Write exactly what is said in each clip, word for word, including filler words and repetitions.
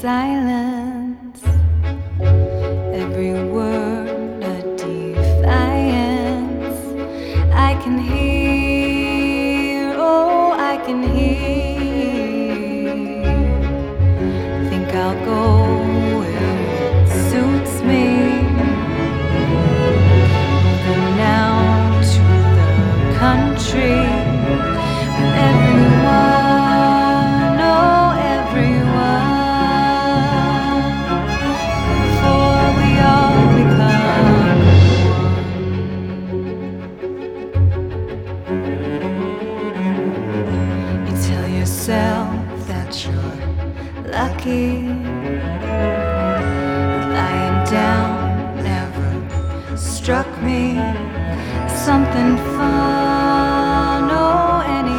silence, every word a defiance. I can hear, oh, I can hear. Think I'll go where it suits me. Moving now to the country with everyone, oh, everyone, before we all become one. You tell yourself that you're lucky. Lying down never struck me as something fun, oh, any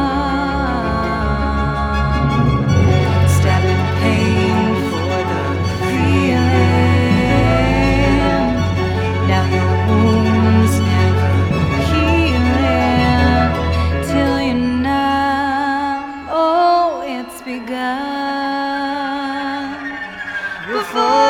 fun. Stabbing pain for the feeling. Now your wounds never healing till you're numb, oh, it's begun before